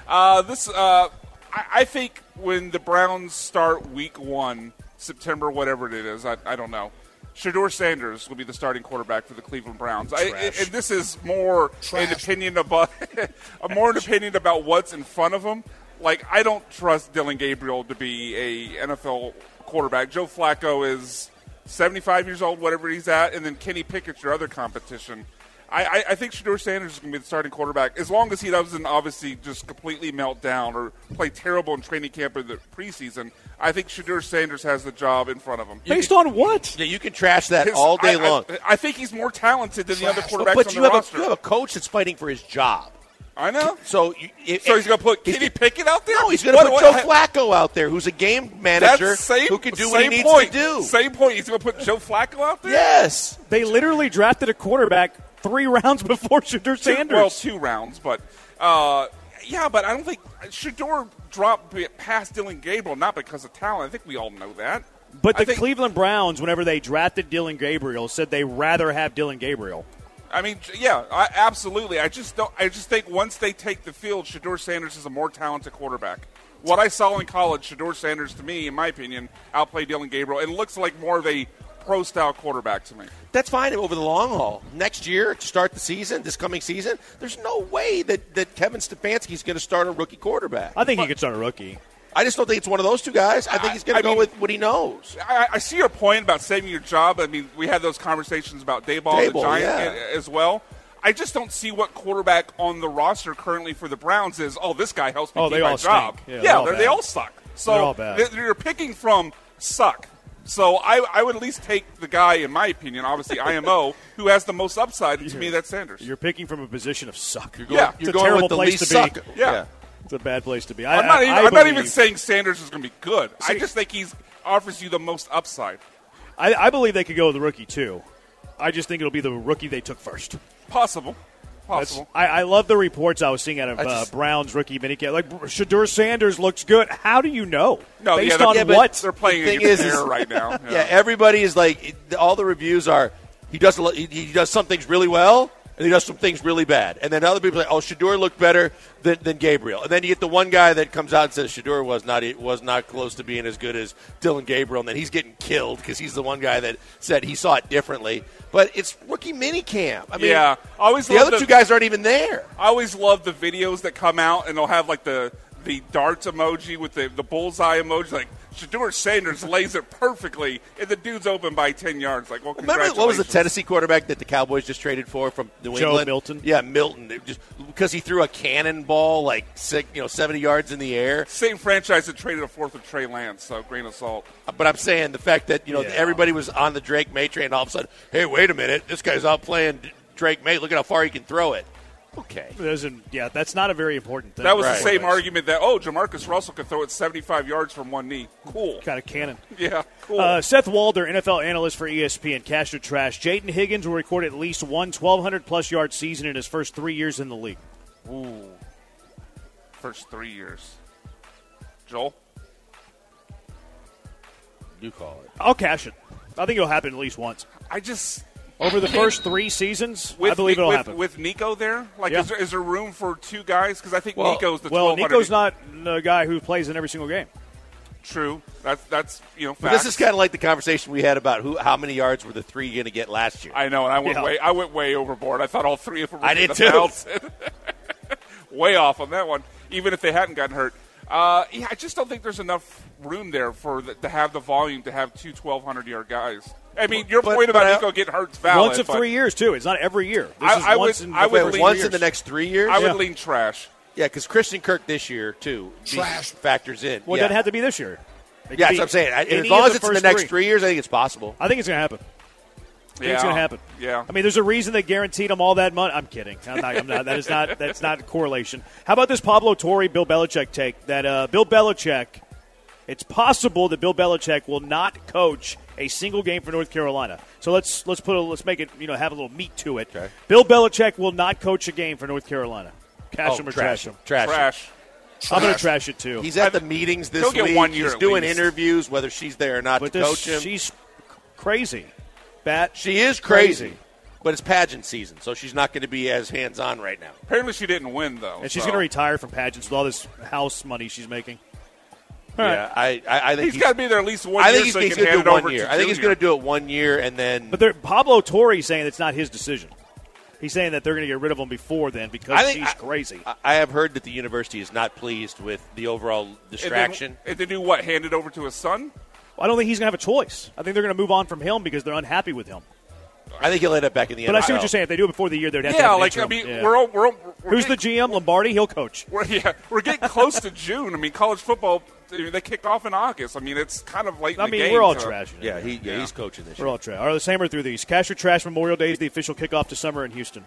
I think when the Browns start week 1, September, whatever it is, I don't know, Shedeur Sanders will be the starting quarterback for the Cleveland Browns. And this is more an opinion about what's in front of him. Like, I don't trust Dillon Gabriel to be a NFL quarterback. Joe Flacco is 75 years old, whatever he's at, and then Kenny Pickett's your other competition. I think Shedeur Sanders is going to be the starting quarterback, as long as he doesn't obviously just completely melt down or play terrible in training camp or the preseason. I think Shedeur Sanders has the job in front of him. Based on what? Yeah, you can trash that all day long. I think he's more talented than the other quarterbacks on the roster. But you have a coach that's fighting for his job. I know. So he's going to put Kenny Pickett out there? No, he's going to put Joe Flacco out there, who's a game manager who can do what he needs to do. Same point. He's going to put Joe Flacco out there? Yes. They literally drafted a quarterback 3 rounds before Shedeur Sanders. Well, 2 rounds, but but I don't think Shedeur dropped past Dillon Gabriel, not because of talent. I think we all know that. But the Cleveland Browns, whenever they drafted Dillon Gabriel, said they rather have Dillon Gabriel. I mean, absolutely. I just think once they take the field, Shedeur Sanders is a more talented quarterback. What I saw in college, Shedeur Sanders, to me, in my opinion, outplayed Dillon Gabriel, and looks like more of a pro-style quarterback to me. That's fine over the long haul. Next year, to start the season, this coming season, there's no way that Kevin Stefanski is going to start a rookie quarterback. I think he could start a rookie. I just don't think it's one of those two guys. I think he's going to go with what he knows. I see your point about saving your job. I mean, we had those conversations about Daboll, the Giant, as well. I just don't see what quarterback on the roster currently for the Browns is, this guy helps me keep my job. Stink. They all suck. So they're all bad. You're picking from suck. So I would at least take the guy, in my opinion, obviously IMO, who has the most upside. To me, that's Sanders. You're picking from a position of suck. You're going It's a going terrible with the place least to be. suck. Yeah. It's a bad place to be. I'm not even saying Sanders is going to be good. I just think he offers you the most upside. I believe they could go with the rookie, too. I just think it'll be the rookie they took first. Possible. I love the reports I was seeing out of Brown's rookie minicamp. Like, Shedeur Sanders looks good. How do you know? No, Based on what? They're playing against the air right now. Yeah, everybody is like, all the reviews are, he does some things really well, and he does some things really bad. And then other people are like, Shedeur looked better than Gabriel. And then you get the one guy that comes out and says Shedeur was not close to being as good as Dylan Gabriel, and then he's getting killed because he's the one guy that said he saw it differently. But it's rookie minicamp. I mean, the other two guys aren't even there. I always love the videos that come out, and they'll have like the darts emoji with the bullseye emoji, like Shedeur Sanders lays it perfectly, and the dude's open by 10 yards. Like, well, remember what was the Tennessee quarterback that the Cowboys just traded for from New England? Joe Milton. Yeah, Milton. Just because he threw a cannonball like 70 yards in the air. Same franchise that traded a fourth of Trey Lance, so grain of salt. But I'm saying the fact that everybody was on the Drake May train, and all of a sudden, hey, wait a minute, this guy's out playing Drake May. Look at how far he can throw it. Okay. That's not a very important thing. That was the same argument that, Jamarcus Russell could throw it 75 yards from one knee. Cool. Kind of cannon. Yeah, cool. Seth Walder, NFL analyst for ESPN, Cash or Trash. Jayden Higgins will record at least one 1,200-plus yard season in his first 3 years in the league. Ooh. First 3 years. Joel? You call it. I'll cash it. I think it'll happen at least once. Over the first 3 seasons, I believe it'll happen. With Nico there? Is there room for two guys? Because I think Nico's the 1,200. Nico's not the guy who plays in every single game. True. That's facts. But this is kind of like the conversation we had about how many yards were the three going to get last year. I know, and I went way overboard. I thought all three of them were I did too. Way off on that one, even if they hadn't gotten hurt. I just don't think there's enough room there to have the volume to have two 1,200-yard guys. I mean, your point about Nico getting hurt is valid. Once in 3 years, too. It's not every year. Once in the next 3 years? I would lean trash. Yeah, because Christian Kirk this year, too, factors in. Well, it doesn't have to be this year. Yeah, that's what I'm saying. As long as it's in the next 3 years, I think it's possible. I think it's going to happen. It's going to happen. Yeah. I mean, there's a reason they guaranteed him all that money. I'm kidding. I'm not. That's not correlation. How about this Pablo Torre, Bill Belichick take? That Bill Belichick, it's possible that Bill Belichick will not coach a single game for North Carolina. So let's make it have a little meat to it. Okay. Bill Belichick will not coach a game for North Carolina. Cash him or trash him. Trash. I'm going to trash it too. He's at the meetings this week. 1 year. He's doing interviews, whether she's there or not, to coach him. She's crazy. She is crazy. But it's pageant season, so she's not going to be as hands-on right now. Apparently she didn't win, though. And she's going to retire from pageants with all this house money she's making. Yeah, I think he's got to be there at least 1 year. I think he's going to do it 1 year. I think he's going to do it 1 year and then. But Pablo Torre saying it's not his decision. He's saying that they're going to get rid of him before then because she's crazy. I have heard that the university is not pleased with the overall distraction. And they do what? Hand it over to his son? Well, I don't think he's going to have a choice. I think they're going to move on from him because they're unhappy with him. I think he'll end up back in the NFL. But I see what you're saying. If they do it before the year, they'd have to have an interim. We're who's the GM? Lombardi? He'll coach. We're getting close to June. I mean, college football, they kick off in August. I mean, it's kind of late in the game. We're all trashing. Yeah, he's coaching this year. We're all trash. All right, let's hammer through these. Cash or trash, Memorial Day is the official kickoff to summer in Houston.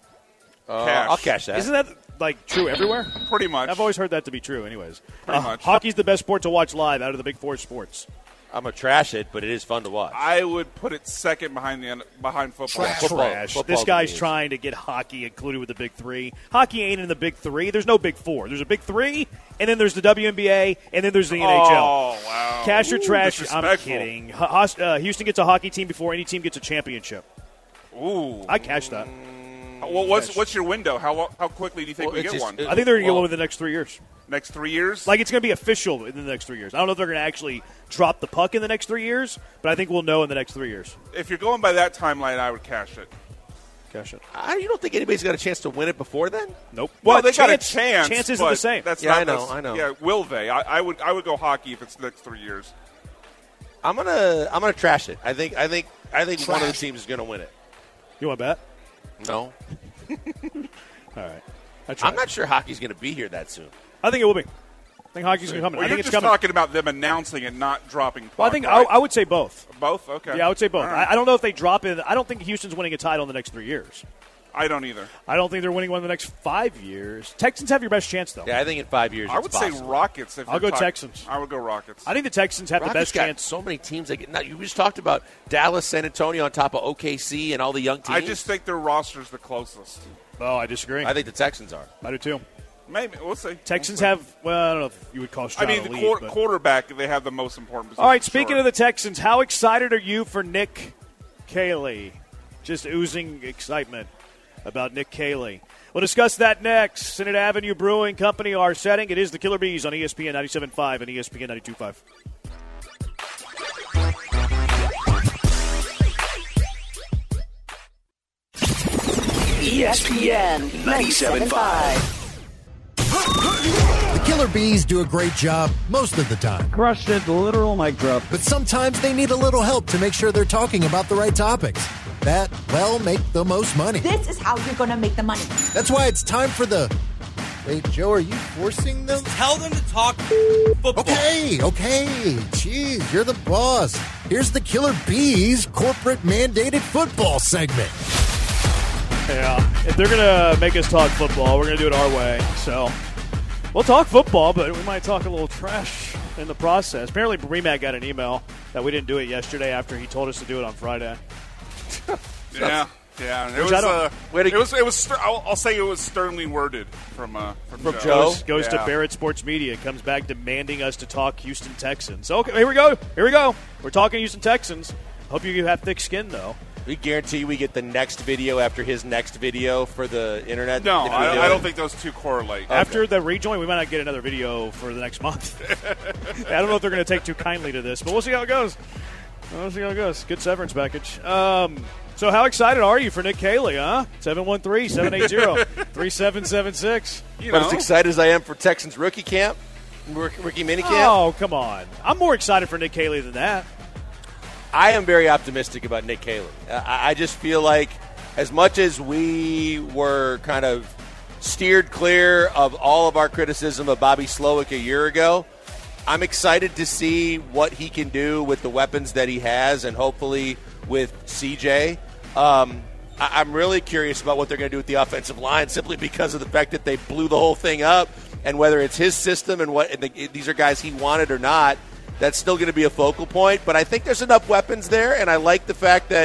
I'll cash that. Isn't that true everywhere? Pretty much. I've always heard that to be true anyways. Pretty much. Hockey's the best sport to watch live out of the big four sports. I'm going to trash it, but it is fun to watch. I would put it second behind football. Trash. This guy's trying to get hockey included with the big three. Hockey ain't in the big three. There's no big four. There's a big three, and then there's the WNBA, and then there's the NHL. Oh, wow. Cash or trash? I'm kidding. Houston gets a hockey team before any team gets a championship. Ooh. I cash that. Well, what's your window? How quickly do you think we get one? I think they're going to get one within the next 3 years. Next 3 years? Like, it's going to be official in the next 3 years. I don't know if they're going to actually drop the puck in the next 3 years, but I think we'll know in the next 3 years. If you're going by that timeline, I would cash it. Cash it. You don't think anybody's got a chance to win it before then? Nope. Well, they got a chance. Chance isn't the same. That's I know. Yeah, will they? I would go hockey if it's the next 3 years. I'm gonna trash it. I think one of the teams is gonna win it. You want to bet? No. All right. I'm not sure hockey's going to be here that soon. I think it will be. I think hockey's going to come. Well, I think it's just coming. talking about them announcing it, not dropping puck, Well, I think right? I would say both. Both? Okay. Yeah, I would say both. Right. I don't know if they drop it. I don't think Houston's winning a title in the next 3 years. I don't either. I don't think they're winning one in the next 5 years. Texans have your best chance, though. Yeah, I think in 5 years I would say Rockets. I'll go Texans. I would go Rockets. I think the Texans have Rockets the best got chance. So many teams. You just talked about Dallas, San Antonio on top of OKC and all the young teams. I just think their roster's the closest. Oh, I disagree. I think the Texans are. I do, too. Maybe. We'll see. Texans have, well, I don't know if you would call Stroud the elite, but- quarterback, they have the most important position. All right, speaking of the Texans, how excited are you for Nick Caley? Just oozing excitement about Nick Caley. We'll discuss that next. Senate Avenue Brewing Company, our setting. It is the Killer Bees on ESPN 97.5 and ESPN 92.5. ESPN 97.5. The Killer Bees do a great job most of the time. Crushed it, literal mic drop. But sometimes they need a little help to make sure they're talking about the right topics. That, well, make the most money. This is how you're going to make the money. That's why it's time for the... Wait, Joe, are you forcing them? Tell them to talk football. Okay. Jeez, you're the boss. Here's the Killer Bees corporate mandated football segment. Yeah, if they're going to make us talk football, we're going to do it our way. So we'll talk football, but we might talk a little trash in the process. Apparently, Remac got an email that we didn't do it yesterday after he told us to do it on Friday. Yeah. I'll say it was sternly worded from Joe. Goes to Barrett Sports Media, comes back demanding us to talk Houston Texans. Okay, here we go. We're talking Houston Texans. Hope you have thick skin, though. We guarantee we get the next video after his next video for the internet. No, I don't think those two correlate. Okay. After the rejoin, we might not get another video for the next month. I don't know if they're going to take too kindly to this, but we'll see how it goes. Good severance package. So how excited are you for Nick Caley, huh? 713-780-3776. But as excited as I am for Texans rookie camp, rookie minicamp. Oh, come on. I'm more excited for Nick Caley than that. I am very optimistic about Nick Caley. I just feel like as much as we were kind of steered clear of all of our criticism of Bobby Slowick a year ago, I'm excited to see what he can do with the weapons that he has and hopefully with CJ. I'm really curious about what they're going to do with the offensive line simply because of the fact that they blew the whole thing up, and whether it's his system and these are guys he wanted or not, that's still going to be a focal point. But I think there's enough weapons there, and I like the fact that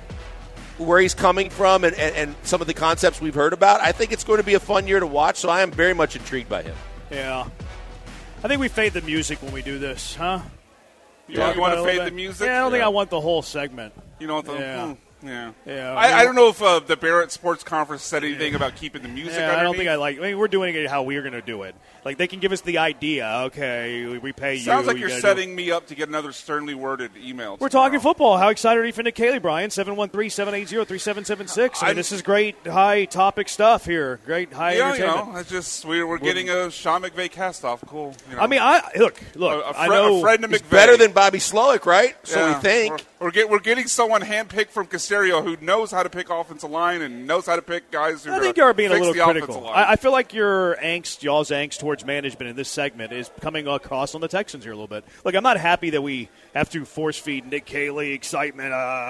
where he's coming from and some of the concepts we've heard about, I think it's going to be a fun year to watch, so I am very much intrigued by him. Yeah. I think we fade the music when we do this, huh? You want to fade the music? Yeah, I don't think I want the whole segment. You know what the... Yeah. I don't know if the Barrett Sports Conference said anything about keeping the music underneath. I don't think we're doing it how we're going to do it. Like, they can give us the idea. Okay, we pay you. Sounds like you're setting me up to get another sternly worded email. We're talking football. How excited are you for Nick Caley, Brian? 713-780-3776. I mean, this is great high-topic stuff here. Great high entertainment. It's just we're getting a Sean McVay cast-off. Cool. I mean, look. I know a friend of he's McVay. better than Bobby Slowick, right? So we think. We're getting someone handpicked from Caserio who knows how to pick offensive line and knows how to pick guys who I think you are being a little the critical. I feel like your y'all's angst towards management in this segment is coming across on the Texans here a little bit. Look, I'm not happy that we have to force-feed Nick Caley excitement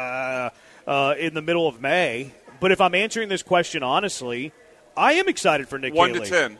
in the middle of May. But if I'm answering this question honestly, I am excited for Nick Caley. 1 to 10.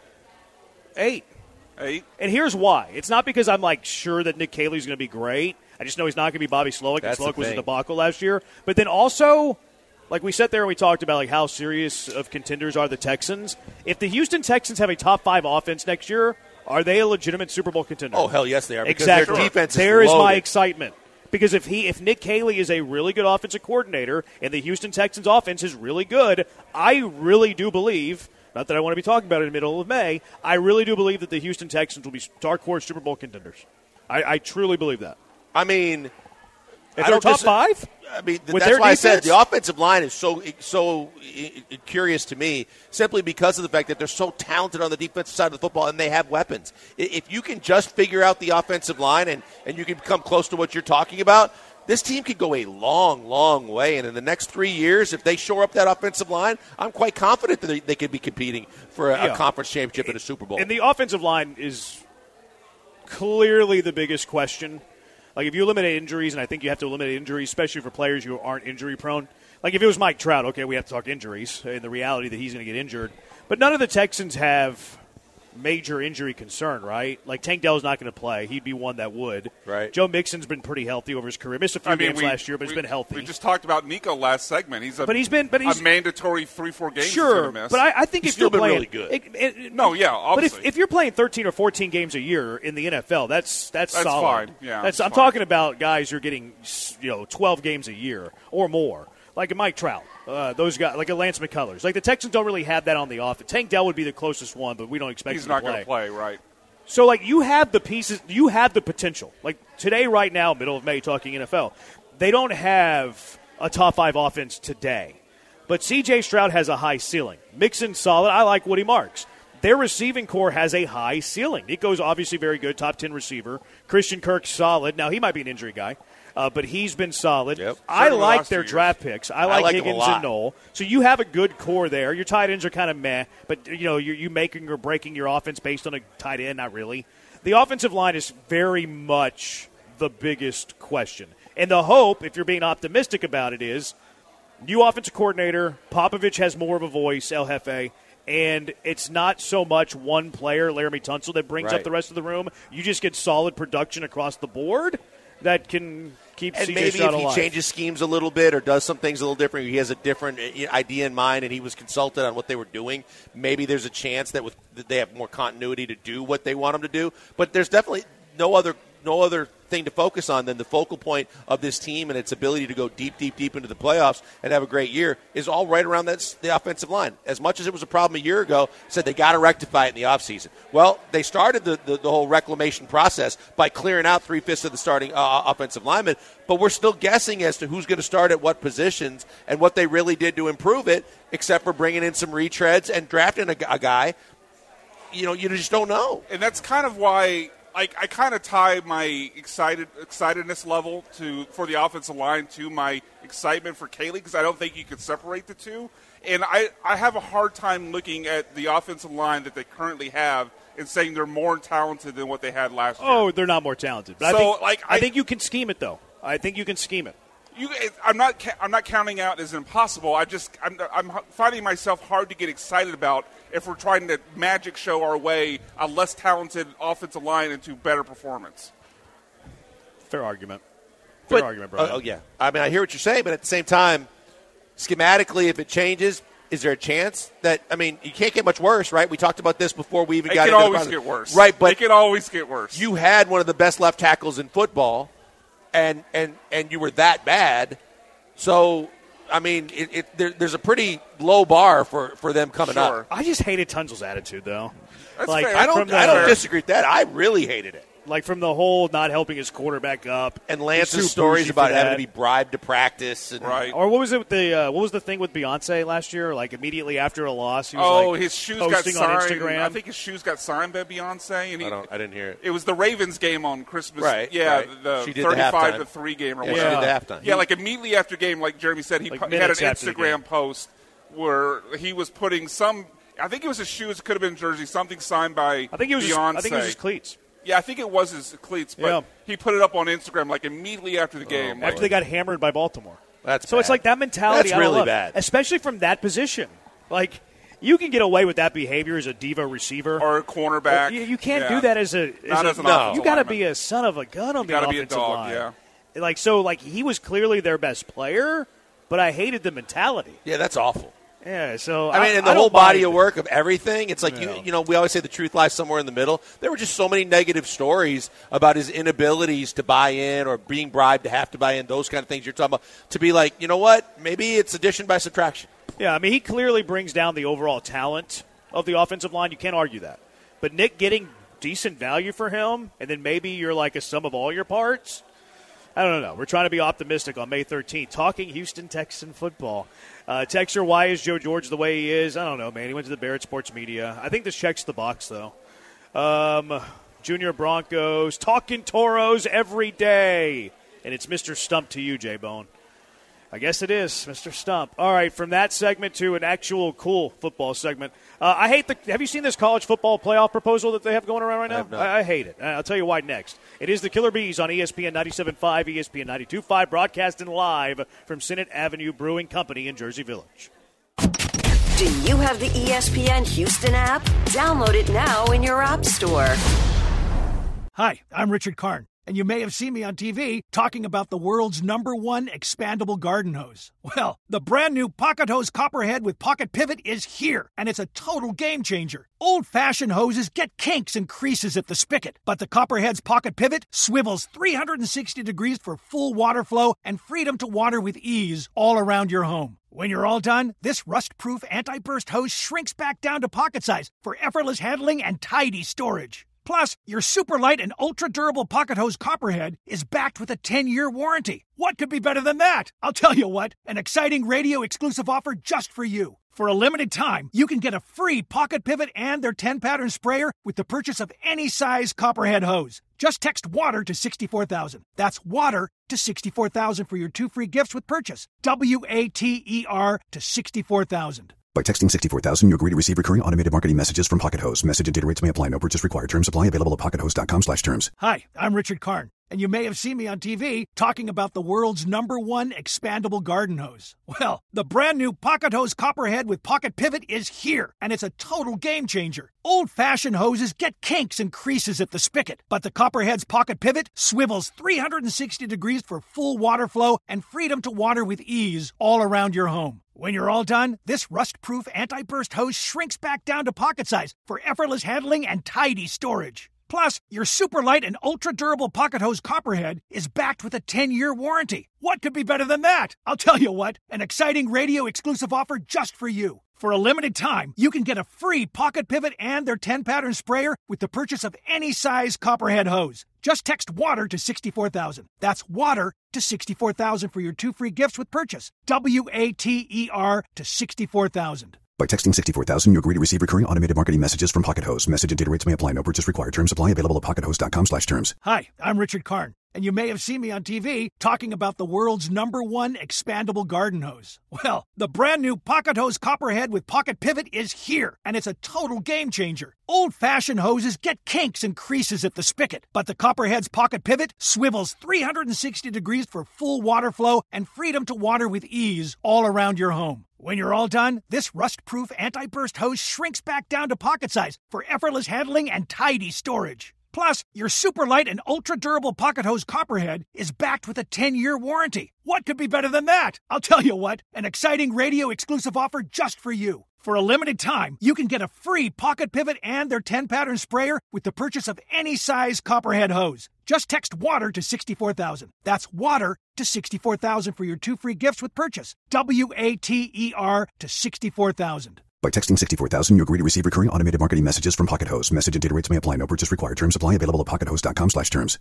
8. 8? And here's why. It's not because I'm, sure that Nick Caley's going to be great. I just know he's not going to be Bobby Slowick, and Slowick was a debacle last year. But then also, we sat there and we talked about, how serious of contenders are the Texans. If the Houston Texans have a top-5 offense next year, are they a legitimate Super Bowl contender? Oh, hell yes, they are. Exactly. Their defense is there is loaded. my excitement. Because if Nick Caley is a really good offensive coordinator and the Houston Texans offense is really good, I really do believe, not that I want to be talking about it in the middle of May, I really do believe that the Houston Texans will be dark horse Super Bowl contenders. I truly believe that. I mean, if they're top 5? I mean, that's why I said the offensive line is so curious to me, simply because of the fact that they're so talented on the defensive side of the football and they have weapons. If you can just figure out the offensive line and you can come close to what you're talking about, this team could go a long, long way. And in the next 3 years, if they shore up that offensive line, I'm quite confident that they could be competing for a conference championship and a Super Bowl. And the offensive line is clearly the biggest question. Like, if you eliminate injuries, and I think you have to eliminate injuries, especially for players who aren't injury-prone. Like, if it was Mike Trout, okay, we have to talk injuries and the reality that he's going to get injured. But none of the Texans have major injury concern, right? Like, Tank Dell's not going to play. He'd be one that would. Right. Joe Mixon's been pretty healthy over his career. Missed a few games last year, but he's been healthy. We just talked about Nico last segment. He's a mandatory 3-4 games sure, he's going to miss. But I think he's if you're been playing, really good. Obviously. But if you're playing 13 or 14 games a year in the NFL, that's solid. Fine. Yeah, I'm talking about guys who are getting 12 games a year or more. Like a Mike Trout, those guys, like a Lance McCullers. Like the Texans don't really have that on the offense. Tank Dell would be the closest one, but we don't expect him to play. He's not going to play, right. So, like, you have the pieces, you have the potential. Like, today, right now, middle of May, talking NFL, they don't have a top 5 offense today. But C.J. Stroud has a high ceiling. Mixon, solid. I like Woody Marks. Their receiving core has a high ceiling. Nico's obviously very good, top 10 receiver. Christian Kirk's solid. Now, he might be an injury guy. But he's been solid. Yep. I like their draft picks. I like Higgins and Knoll. So you have a good core there. Your tight ends are kind of meh, but you're making or breaking your offense based on a tight end. Not really. The offensive line is very much the biggest question. And the hope, if you're being optimistic about it, is new offensive coordinator. Popovich has more of a voice, El Jefe. And it's not so much one player, Laramie Tunsil, that brings up the rest of the room. You just get solid production across the board that can keep and C.J. maybe Stroud if he alive. changes schemes a little bit or does some things a little different, he has a different idea in mind and he was consulted on what they were doing, maybe there's a chance that they have more continuity to do what they want him to do. But there's definitely no other thing to focus on than the focal point of this team and its ability to go deep into the playoffs and have a great year is all right around the offensive line. As much as it was a problem a year ago, said they got to rectify it in the offseason. Well, they started the whole reclamation process by clearing out 3/5 of the starting offensive linemen, but we're still guessing as to who's going to start at what positions and what they really did to improve it, except for bringing in some retreads and drafting a guy. You just don't know. And that's kind of why I kind of tie my excitedness level for the offensive line to my excitement for Caley because I don't think you could separate the two. And I have a hard time looking at the offensive line that they currently have and saying they're more talented than what they had last year. Oh, they're not more talented. But I think you can scheme it, though. I think you can scheme it. I'm not counting out as impossible. I'm finding myself hard to get excited about if we're trying to magic show our way a less talented offensive line into better performance. Fair argument. Fair argument, bro. Oh, yeah. I mean, I hear what you're saying, but at the same time, schematically, if it changes, is there a chance that, I mean, you can't get much worse, right? We talked about this before we even got into the process. It can always get worse. Right, but it can always get worse. You had one of the best left tackles in football, and you were that bad. So, I mean, there's a pretty low bar for them coming up. I just hated Tunsil's attitude, though. That's like, fair. I don't disagree with that. I really hated it. Like from the whole not helping his quarterback up, and Lance's stories about having to be bribed to practice, and right? Or what was it? What was the thing with Beyonce last year? Like immediately after a loss, he was his shoes posting got signed. on Instagram. I think his shoes got signed by Beyonce. And I didn't hear it. It was the Ravens game on Christmas. Right. Yeah, right. the she did 35-3 game or whatever. She did the halftime. Yeah, like immediately after game, like Jeremy said, he had an Instagram post where he was putting some. I think it was his shoes. It could have been jersey. Something signed by Beyonce. I think it was his cleats. Yeah, I think it was his cleats, but he put it up on Instagram like immediately after the game. After they got hammered by Baltimore. That's so bad. It's like that mentality. That's really bad. Especially from that position. Like, you can get away with that behavior as a diva receiver. Or a cornerback. You can't do that as an offensive you got to be a son of a gun on the offensive line. You got to be a dog, yeah. Like, he was clearly their best player, but I hated the mentality. Yeah, that's awful. Yeah, so I mean, in the whole body of work of everything, it's like you know, we always say the truth lies somewhere in the middle. There were just so many negative stories about his inabilities to buy in or being bribed to have to buy in, those kind of things you're talking about. To be like, you know what, maybe it's addition by subtraction. Yeah, I mean, he clearly brings down the overall talent of the offensive line. You can't argue that. But Nick getting decent value for him, and then maybe you're like a sum of all your parts. I don't know. We're trying to be optimistic on May 13th. Talking Houston Texan football. Texter, why is Joe George the way he is? I don't know, man. He went to the Barrett Sports Media. I think this checks the box, though. Junior Broncos, talking Toros every day. And it's Mr. Stump to you, J-Bone. I guess it is, Mr. Stump. All right, from that segment to an actual cool football segment. I hate have you seen this college football playoff proposal that they have going around right now? I hate it. I'll tell you why next. It is the Killer Bees on ESPN 97.5, ESPN 92.5, broadcasting live from Senate Avenue Brewing Company in Jersey Village. Do you have the ESPN Houston app? Download it now in your app store. Hi, I'm Richard Karn, and you may have seen me on TV talking about the world's #1 expandable garden hose. Well, the brand new Pocket Hose Copperhead with Pocket Pivot is here, and it's a total game changer. Old-fashioned hoses get kinks and creases at the spigot, but the Copperhead's Pocket Pivot swivels 360 degrees for full water flow and freedom to water with ease all around your home. When you're all done, this rust-proof anti-burst hose shrinks back down to pocket size for effortless handling and tidy storage. Plus, your super light and ultra-durable Pocket Hose Copperhead is backed with a 10-year warranty. What could be better than that? I'll tell you what, an exciting radio-exclusive offer just for you. For a limited time, you can get a free Pocket Pivot and their 10-pattern sprayer with the purchase of any size Copperhead hose. Just text WATER to 64,000. That's WATER to 64,000 for your 2 free gifts with purchase. WATER to 64,000. By texting 64,000, you agree to receive recurring automated marketing messages from Pocket Hose. Message and data rates may apply. No purchase required. Terms apply. Available at pockethose.com/terms. Hi, I'm Richard Karn, and you may have seen me on TV talking about the world's #1 expandable garden hose. Well, the brand new Pocket Hose Copperhead with Pocket Pivot is here, and it's a total game changer. Old-fashioned hoses get kinks and creases at the spigot, but the Copperhead's Pocket Pivot swivels 360 degrees for full water flow and freedom to water with ease all around your home. When you're all done, this rust-proof anti-burst hose shrinks back down to pocket size for effortless handling and tidy storage. Plus, your super light and ultra-durable Pocket Hose Copperhead is backed with a 10-year warranty. What could be better than that? I'll tell you what, an exciting radio-exclusive offer just for you. For a limited time, you can get a free Pocket Pivot and their 10-pattern sprayer with the purchase of any size Copperhead hose. Just text WATER to 64,000. That's WATER to 64,000 for your 2 free gifts with purchase. WATER to 64,000. By texting 64,000, you agree to receive recurring automated marketing messages from Pocket Hose. Message and data rates may apply. No purchase required. Terms apply. Available at pockethose.com/terms. Hi, I'm Richard Karn, and you may have seen me on TV talking about the world's #1 expandable garden hose. Well, the brand new Pocket Hose Copperhead with Pocket Pivot is here, and it's a total game changer. Old-fashioned hoses get kinks and creases at the spigot, but the Copperhead's Pocket Pivot swivels 360 degrees for full water flow and freedom to water with ease all around your home. When you're all done, this rust-proof anti-burst hose shrinks back down to pocket size for effortless handling and tidy storage. Plus, your super light and ultra-durable Pocket Hose Copperhead is backed with a 10-year warranty. What could be better than that? I'll tell you what, an exciting radio-exclusive offer just for you. For a limited time, you can get a free Pocket Pivot and their 10-pattern sprayer with the purchase of any size Copperhead hose. Just text WATER to 64,000. That's WATER to 64,000 for your 2 free gifts with purchase. WATER to 64,000. By texting 64,000, you agree to receive recurring automated marketing messages from Pocket Hose. Message and data rates may apply. No purchase required. Terms apply. Available at pockethose.com/terms.